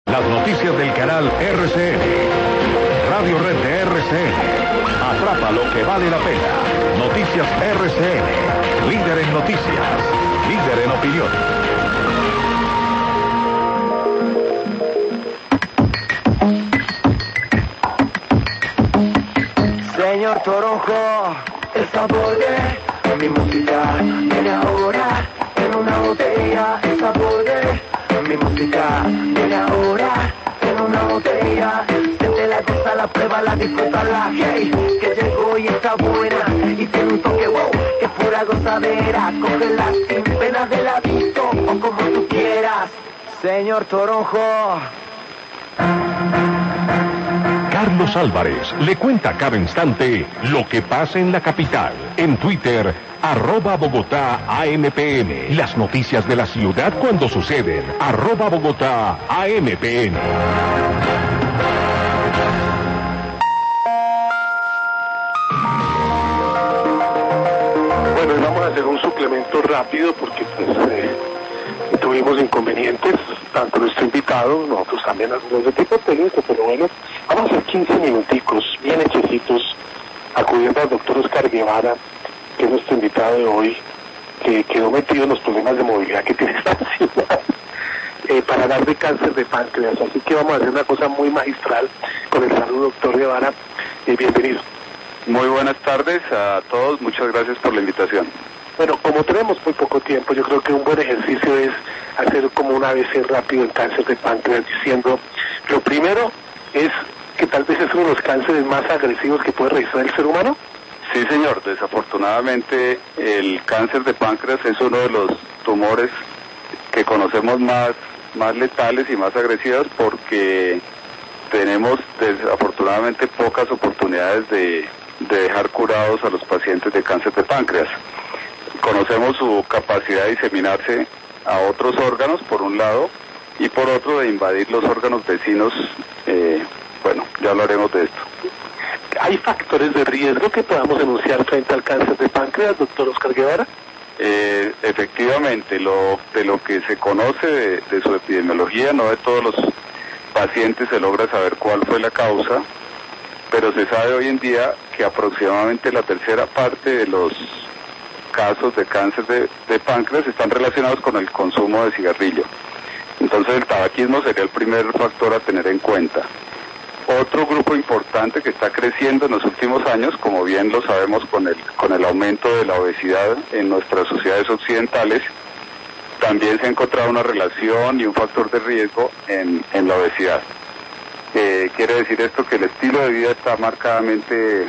Las noticias del canal RCN. Radio Red de RCN. Atrapa lo que vale la pena. Noticias RCN. Líder en noticias. Líder en opinión. Señor Toronjo, el sabor de mi música viene ahora en una botella. El sabor de mi música viene ahora en una botella. Siente la cosa, la prueba, la disfruta, la hey, que llegó y está buena y tiene un toque wow, que es pura gozadera. Cógela sin pena de ladito o como tú quieras. Señor Toronjo. Carlos Álvarez le cuenta cada instante lo que pasa en la capital. En Twitter, @Bogotá AMPM. Las noticias de la ciudad cuando suceden. @Bogotá AMPM. Bueno, y vamos a hacer un suplemento rápido porque tuvimos inconvenientes, tanto nuestro invitado, nosotros también algunos de tipo técnico, pero bueno, vamos a hacer 15 minuticos, bien hechecitos, acudiendo al doctor Oscar Guevara, que es nuestro invitado de hoy, que quedó metido en los problemas de movilidad que tiene esta ciudad, para hablar de cáncer de páncreas. Así que vamos a hacer una cosa muy magistral con el saludo, doctor Guevara, bienvenido. Muy buenas tardes a todos, muchas gracias por la invitación. Bueno, como tenemos muy poco tiempo, yo creo que un buen ejercicio es hacer como un ABC rápido en cáncer de páncreas, diciendo, lo primero es que tal vez es uno de los cánceres más agresivos que puede registrar el ser humano. Sí, señor, desafortunadamente el cáncer de páncreas es uno de los tumores que conocemos más letales y más agresivos porque tenemos desafortunadamente pocas oportunidades de dejar curados a los pacientes de cáncer de páncreas. Conocemos su capacidad de diseminarse a otros órganos, por un lado, y por otro, de invadir los órganos vecinos. Bueno, ya hablaremos de esto. ¿Hay factores de riesgo que podamos denunciar frente al cáncer de páncreas, doctor Oscar Guevara? Efectivamente, de lo que se conoce de su epidemiología, no de todos los pacientes se logra saber cuál fue la causa, pero se sabe hoy en día que aproximadamente la tercera parte de los casos de cáncer de páncreas están relacionados con el consumo de cigarrillo. Entonces el tabaquismo sería el primer factor a tener en cuenta. Otro grupo importante que está creciendo en los últimos años, como bien lo sabemos con el aumento de la obesidad en nuestras sociedades occidentales, también se ha encontrado una relación y un factor de riesgo en la obesidad. Quiere decir esto que el estilo de vida está marcadamente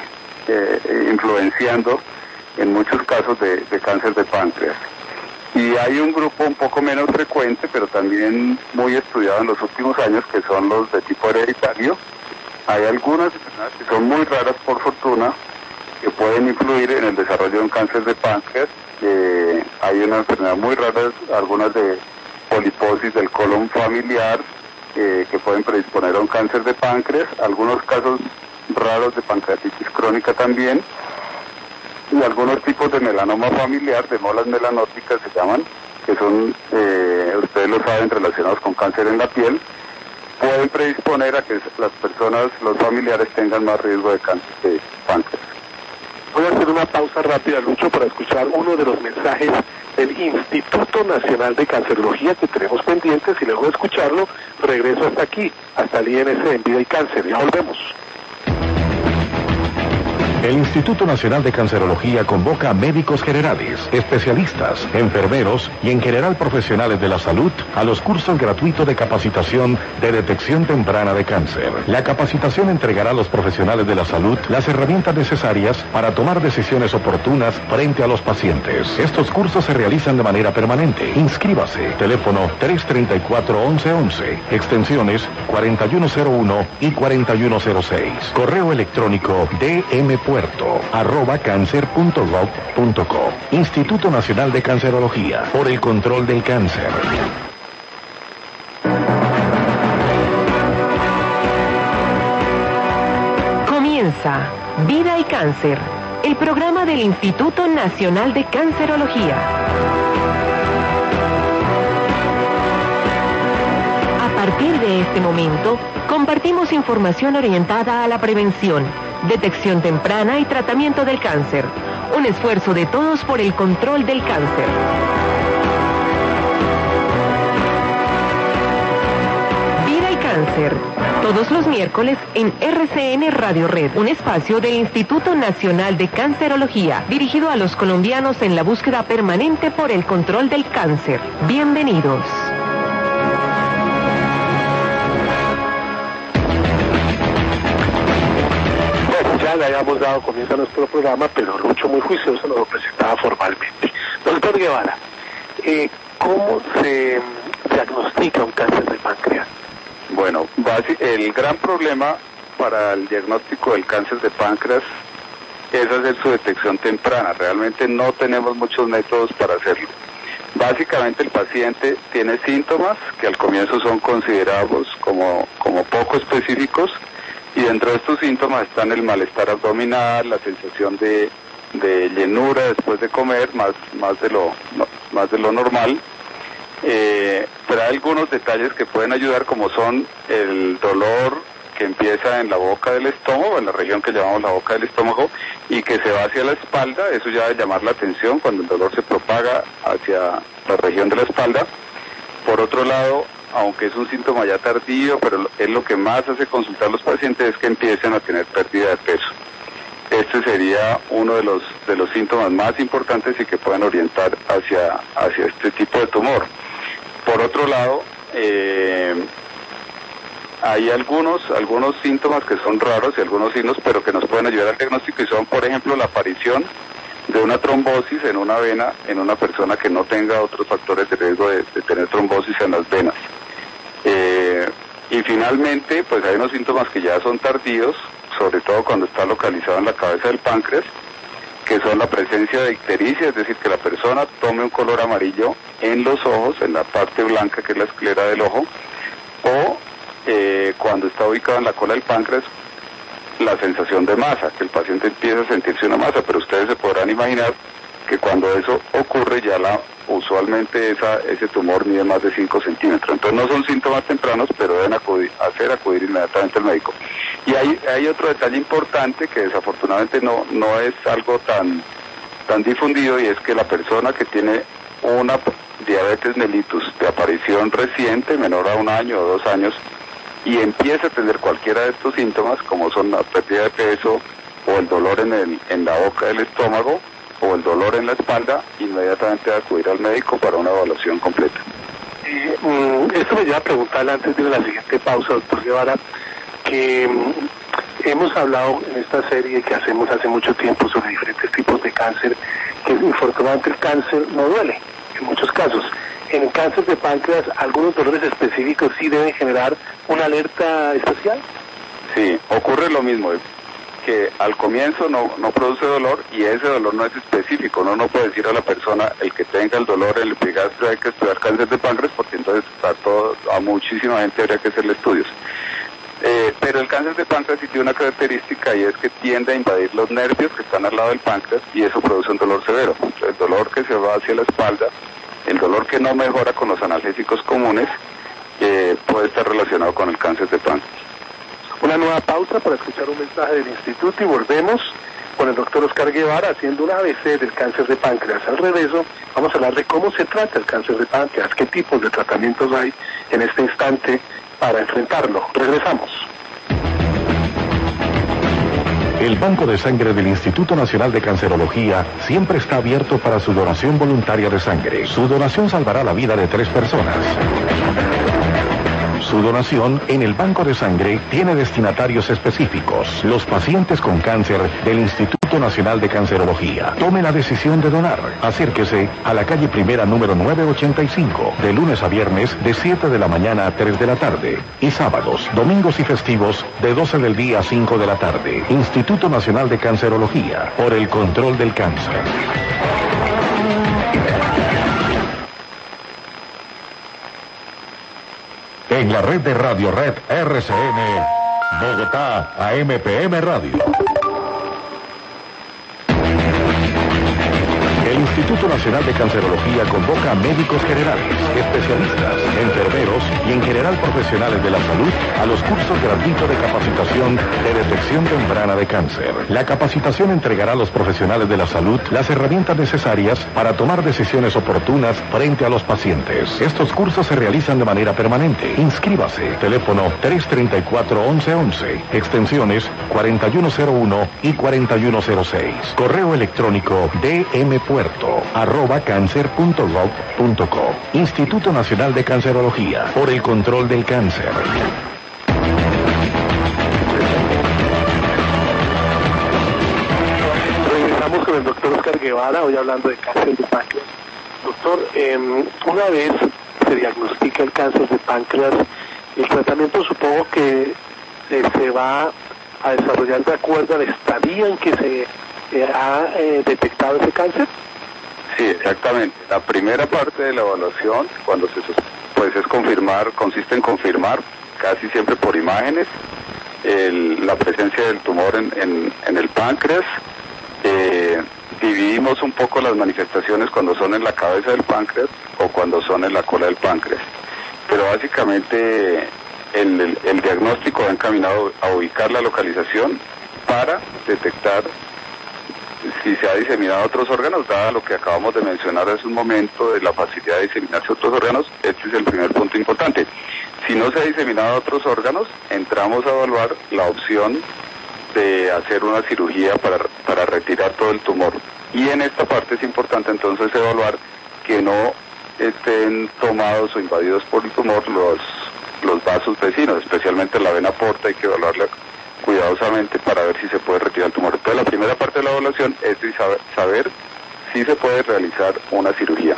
influenciando en muchos casos de cáncer de páncreas. Y hay un grupo un poco menos frecuente, pero también muy estudiado en los últimos años, que son los de tipo hereditario. Hay algunas enfermedades que son muy raras, por fortuna, que pueden influir en el desarrollo de un cáncer de páncreas. Hay una enfermedad muy rara, algunas de poliposis del colon familiar, que pueden predisponer a un cáncer de páncreas, algunos casos raros de pancreatitis crónica también, y algunos tipos de melanoma familiar, de molas melanóticas se llaman, que son, ustedes lo saben, relacionados con cáncer en la piel, pueden predisponer a que las personas, los familiares, tengan más riesgo de cáncer de páncreas. Voy a hacer una pausa rápida, Lucho, para escuchar uno de los mensajes del Instituto Nacional de Cancerología que tenemos pendientes, y luego de escucharlo, regreso hasta aquí, hasta el INC en Vida y Cáncer. Ya volvemos. El Instituto Nacional de Cancerología convoca a médicos generales, especialistas, enfermeros y en general profesionales de la salud a los cursos gratuitos de capacitación de detección temprana de cáncer. La capacitación entregará a los profesionales de la salud las herramientas necesarias para tomar decisiones oportunas frente a los pacientes. Estos cursos se realizan de manera permanente. Inscríbase. Teléfono 334-1111, extensiones 4101 y 4106. Correo electrónico dmpuerto@cancer.gov.co. Instituto Nacional de Cancerología, por el control del cáncer. Comienza Vida y Cáncer, el programa del Instituto Nacional de Cancerología. A partir de este momento, compartimos información orientada a la prevención, detección temprana y tratamiento del cáncer. Un esfuerzo de todos por el control del cáncer. Vida y Cáncer. Todos los miércoles en RCN Radio Red, un espacio del Instituto Nacional de Cancerología, dirigido a los colombianos en la búsqueda permanente por el control del cáncer. Bienvenidos. Ya le habíamos dado comienzo a nuestro programa, pero Lucho, muy juicioso, nos lo presentaba formalmente. Doctor Guevara, ¿cómo se diagnostica un cáncer de páncreas? Bueno, el gran problema para el diagnóstico del cáncer de páncreas es hacer su detección temprana. Realmente no tenemos muchos métodos para hacerlo. Básicamente el paciente tiene síntomas que al comienzo son considerados como poco específicos, y dentro de estos síntomas están el malestar abdominal, la sensación de llenura después de comer, más de lo normal. Pero hay algunos detalles que pueden ayudar, como son el dolor que empieza en la boca del estómago, en la región que llamamos la boca del estómago, y que se va hacia la espalda. Eso ya debe llamar la atención cuando el dolor se propaga hacia la región de la espalda. Por otro lado, aunque es un síntoma ya tardío, pero es lo que más hace consultar a los pacientes, es que empiecen a tener pérdida de peso. Este sería uno de los síntomas más importantes y que pueden orientar hacia este tipo de tumor. Por otro lado, hay algunos síntomas que son raros y algunos signos, pero que nos pueden ayudar al diagnóstico, y son, por ejemplo, la aparición de una trombosis en una vena en una persona que no tenga otros factores de riesgo de tener trombosis en las venas. Y finalmente, pues hay unos síntomas que ya son tardíos, sobre todo cuando está localizado en la cabeza del páncreas, que son la presencia de ictericia, es decir, que la persona tome un color amarillo en los ojos, en la parte blanca que es la esclera del ojo, o cuando está ubicado en la cola del páncreas, la sensación de masa, que el paciente empieza a sentirse una masa, pero ustedes se podrán imaginar que cuando eso ocurre ya usualmente ese tumor mide más de 5 centímetros. Entonces no son síntomas tempranos, pero deben hacer acudir inmediatamente al médico. Y hay otro detalle importante que desafortunadamente no es algo tan difundido, y es que la persona que tiene una diabetes mellitus de aparición reciente, menor a 1 año o 2 años, y empieza a tener cualquiera de estos síntomas, como son la pérdida de peso, o el dolor en la boca del estómago, o el dolor en la espalda, inmediatamente debe acudir al médico para una evaluación completa. Esto me lleva a preguntarle antes de la siguiente pausa, doctor Guevara, que hemos hablado en esta serie que hacemos hace mucho tiempo sobre diferentes tipos de cáncer, que infortunadamente el cáncer no duele, en muchos casos. En el cáncer de páncreas, algunos dolores específicos sí deben generar una alerta especial. Sí, ocurre lo mismo, que al comienzo no produce dolor, y ese dolor no es específico. No puede decir a la persona, el que tenga el dolor en el epigastrio hay que estudiar cáncer de páncreas, porque entonces a muchísima gente habría que hacerle estudios. Pero el cáncer de páncreas sí tiene una característica, y es que tiende a invadir los nervios que están al lado del páncreas, y eso produce un dolor severo. El dolor que se va hacia la espalda, el dolor que no mejora con los analgésicos comunes, puede estar relacionado con el cáncer de páncreas. Una nueva pausa para escuchar un mensaje del instituto, y volvemos con el doctor Oscar Guevara haciendo un ABC del cáncer de páncreas. Al regreso vamos a hablar de cómo se trata el cáncer de páncreas, qué tipos de tratamientos hay en este instante para enfrentarlo. Regresamos. El Banco de Sangre del Instituto Nacional de Cancerología siempre está abierto para su donación voluntaria de sangre. Su donación salvará la vida de 3 personas. Su donación en el Banco de Sangre tiene destinatarios específicos. Los pacientes con cáncer del Instituto Nacional de Cancerología. Tome la decisión de donar. Acérquese a la calle Primera número 985, de lunes a viernes de 7 de la mañana a 3 de la tarde. Y sábados, domingos y festivos de 12 del día a 5 de la tarde. Instituto Nacional de Cancerología, por el control del cáncer. En la red de Radio Red RCN, Bogotá, AMPM Radio. El Instituto Nacional de Cancerología convoca a médicos generales, especialistas, enfermeros y en general profesionales de la salud a los cursos gratuitos de capacitación de detección temprana de cáncer. La capacitación entregará a los profesionales de la salud las herramientas necesarias para tomar decisiones oportunas frente a los pacientes. Estos cursos se realizan de manera permanente. Inscríbase. Teléfono 334-1111, extensiones 4101 y 4106. Correo electrónico dmpuerto@cancer.gov.co. Instituto Nacional de Cancerología, por el control del cáncer. Regresamos con el doctor Oscar Guevara, hoy hablando de cáncer de páncreas. Doctor, una vez se diagnostica el cáncer de páncreas, el tratamiento supongo que se va a desarrollar de acuerdo al estadio en que se ha detectado ese cáncer. Sí, exactamente. La primera parte de la evaluación, cuando consiste en confirmar, casi siempre por imágenes, la presencia del tumor en el páncreas. Dividimos un poco las manifestaciones cuando son en la cabeza del páncreas o cuando son en la cola del páncreas. Pero básicamente el diagnóstico va encaminado a ubicar la localización para detectar si se ha diseminado a otros órganos, dada lo que acabamos de mencionar hace un momento de la facilidad de diseminarse a otros órganos. Este es el primer punto importante. Si no se ha diseminado a otros órganos, entramos a evaluar la opción de hacer una cirugía para retirar todo el tumor. Y en esta parte es importante entonces evaluar que no estén tomados o invadidos por el tumor los vasos vecinos, especialmente la vena porta. Hay que evaluarla cuidadosamente para ver si se puede retirar el tumor. Entonces la primera parte de la evaluación es saber si se puede realizar una cirugía.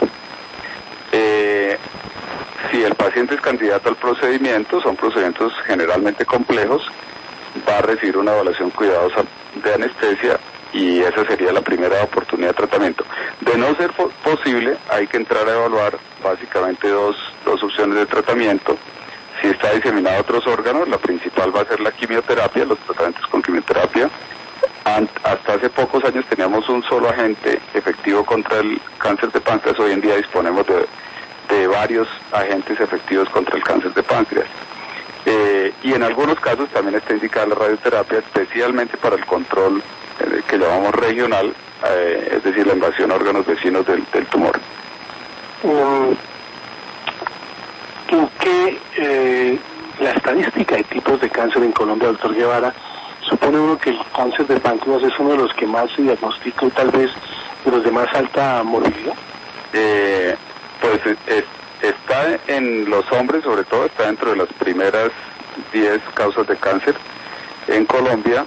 Si el paciente es candidato al procedimiento, son procedimientos generalmente complejos, va a recibir una evaluación cuidadosa de anestesia y esa sería la primera oportunidad de tratamiento. De no ser posible, hay que entrar a evaluar básicamente dos opciones de tratamiento. Si está diseminado a otros órganos, la principal va a ser la quimioterapia, los tratamientos con quimioterapia. Hasta hace pocos años teníamos un solo agente efectivo contra el cáncer de páncreas. Hoy en día disponemos de varios agentes efectivos contra el cáncer de páncreas. Y en algunos casos también está indicada la radioterapia, especialmente para el control que llamamos regional, es decir, la invasión a órganos vecinos del tumor. ¿En qué la estadística de tipos de cáncer en Colombia, doctor Guevara, supone uno que el cáncer de páncreas es uno de los que más se diagnostica y tal vez de los de más alta morbilidad? Pues está en los hombres, sobre todo, está dentro de las primeras 10 causas de cáncer en Colombia.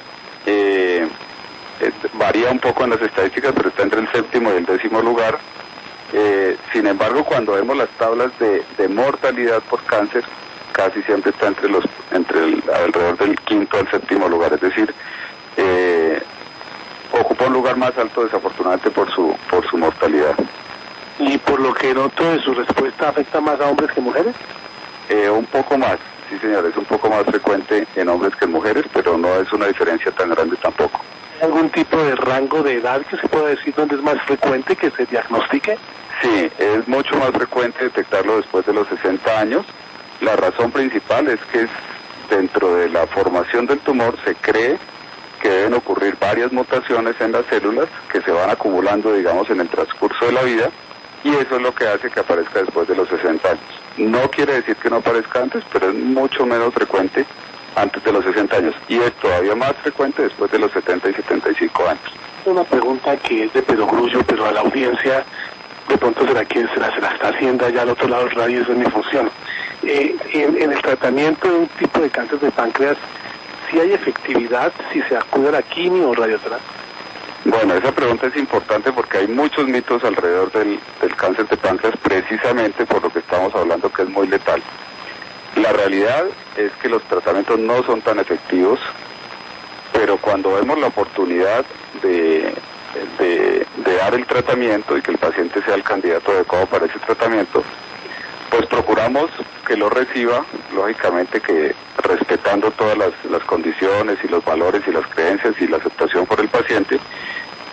Varía un poco en las estadísticas, pero está entre el 7º y el 10º lugar. Sin embargo, cuando vemos las tablas de mortalidad por cáncer, casi siempre está alrededor del 5º al 7º lugar, es decir, ocupa un lugar más alto desafortunadamente por su mortalidad. ¿Y por lo que noto de su respuesta afecta más a hombres que mujeres? Un poco más, sí señor, es un poco más frecuente en hombres que en mujeres, pero no es una diferencia tan grande tampoco. ¿Hay algún tipo de rango de edad que se pueda decir donde es más frecuente que se diagnostique? Sí, es mucho más frecuente detectarlo después de los 60 años. La razón principal es que dentro de la formación del tumor se cree que deben ocurrir varias mutaciones en las células que se van acumulando, digamos, en el transcurso de la vida, y eso es lo que hace que aparezca después de los 60 años. No quiere decir que no aparezca antes, pero es mucho menos frecuente antes de los 60 años, y es todavía más frecuente después de los 70 y 75 años. Una pregunta que es de perogrullo, pero a la audiencia de pronto será que se la está haciendo allá al otro lado del radio, eso es mi función. En el tratamiento de un tipo de cáncer de páncreas, ¿sí hay efectividad si se acude a la quimio o radioterapia? Bueno, esa pregunta es importante porque hay muchos mitos alrededor del cáncer de páncreas, precisamente por lo que estamos hablando, que es muy letal. La realidad es que los tratamientos no son tan efectivos, pero cuando vemos la oportunidad de dar el tratamiento y que el paciente sea el candidato adecuado para ese tratamiento, pues procuramos que lo reciba, lógicamente que respetando todas las condiciones y los valores y las creencias y la aceptación por el paciente,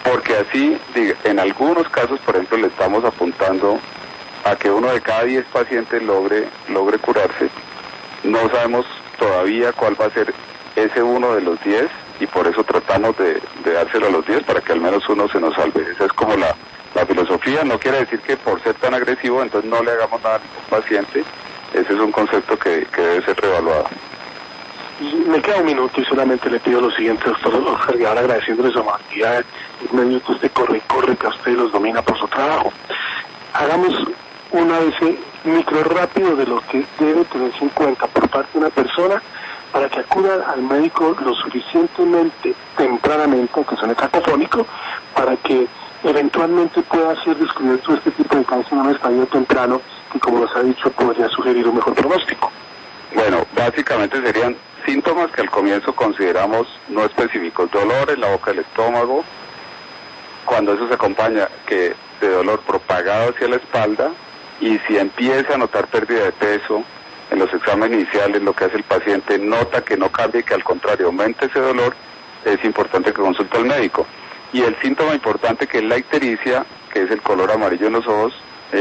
porque así, en algunos casos, por ejemplo, le estamos apuntando a que 1 de cada 10 pacientes logre curarse. No sabemos todavía cuál va a ser ese 1 de los 10, y por eso tratamos de dárselo a los 10 para que al menos uno se nos salve. Esa es como la filosofía. No quiere decir que por ser tan agresivo entonces no le hagamos nada a ningún paciente. Ese es un concepto que debe ser reevaluado. Me queda un minuto y solamente le pido lo siguiente, doctor Oscar Guevara, agradeciéndole su amabilidad, el medio que usted corre, que a usted los domina por su trabajo. Hagamos una vez micro rápido de lo que debe tenerse en cuenta por parte de una persona para que acuda al médico lo suficientemente tempranamente, aunque suene cacofónico, para que eventualmente pueda ser descubierto este tipo de cáncer en un estadio temprano que, como nos ha dicho, podría sugerir un mejor pronóstico. Bueno, básicamente serían síntomas que al comienzo consideramos no específicos: dolor en la boca del estómago, cuando eso se acompaña de dolor propagado hacia la espalda, y si empieza a notar pérdida de peso en los exámenes iniciales, lo que hace el paciente nota que no cambia y que al contrario aumenta ese dolor, es importante que consulte al médico. Y el síntoma importante, que es la ictericia, que es el color amarillo en los ojos,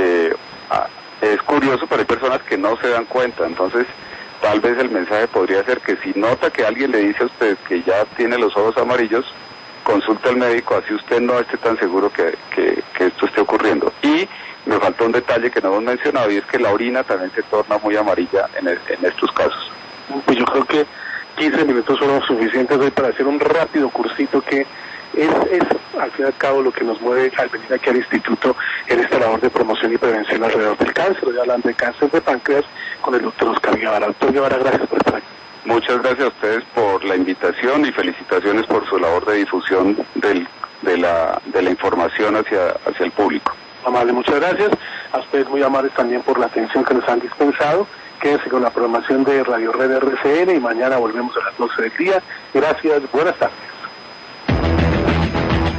es curioso, pero hay personas que no se dan cuenta. Entonces tal vez el mensaje podría ser que si nota que alguien le dice a usted que ya tiene los ojos amarillos, consulte al médico, así usted no esté tan seguro que esto esté ocurriendo. Y me faltó un detalle que no hemos mencionado, y es que la orina también se torna muy amarilla en estos casos. Pues yo creo que 15 minutos son suficientes hoy para hacer un rápido cursito que es al fin y al cabo lo que nos mueve al venir aquí al instituto en esta labor de promoción y prevención alrededor del cáncer. Hoy hablando de cáncer de páncreas con el doctor Oscar Guevara. Doctor Guevara, gracias por estar aquí. Muchas gracias a ustedes por la invitación y felicitaciones por su labor de difusión de la información hacia el público. Amable, muchas gracias. A ustedes muy amables también por la atención que nos han dispensado. Quédense con la programación de Radio Red RCN y mañana volvemos a las 12 del día. Gracias, buenas tardes.